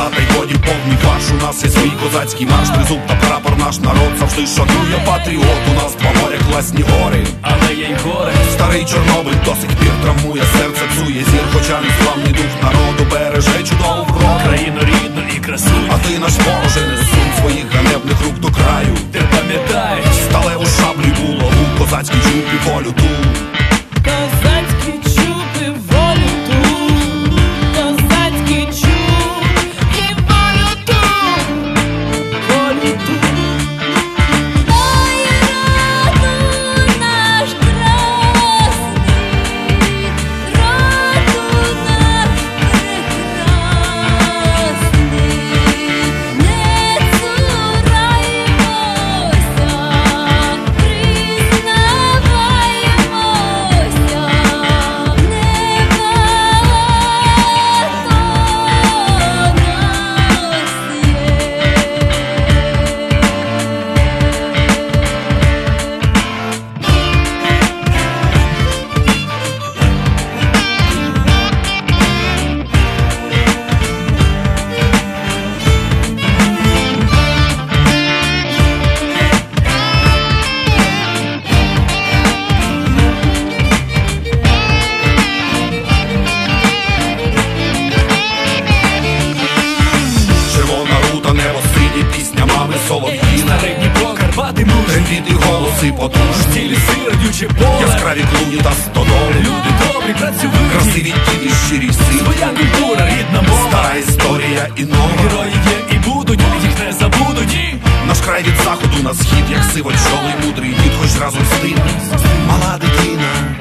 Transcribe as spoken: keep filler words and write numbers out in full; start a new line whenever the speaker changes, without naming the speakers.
та й воді повний фарш. У нас є свій козацький марш, тризуб та прапор, наш народ завжди шанує патріот. У нас два моря, класні гори, але є й горе. Старий Чорнобиль до сих пір травмує серце, псує зір, хоча не славний дух народу береже чудову вроду. Країну рідну і красую, а ти наш вороже, не сунь своїх ганебних рук до краю. Ти пам'ятаєш, сталеву шаблю булаву, козацький чуб і волю ту.
Козацький чуб і волю ту, козацький чуб і волю ту, волю ту.
Ой, роду наш красний, роду наш прекрасний, не цураємося, признаваємося,
Червона рута, небо сині, пісня мами солов'їна.
Рідні Карпати муж,
Трембіти голоси потужні,
тілі сир, родюче поле,
яскраві клуні та стодоли.
люди добрі, працьовиті,
Красиві діти, щирі сили,
своя культура, рідна мова.
стара історія і нова.
Герої є і будуть, їх не забудуть. І
Наш край від заходу на схід, як сивочолий мудрий дід, хоч разом з тим мала дитина.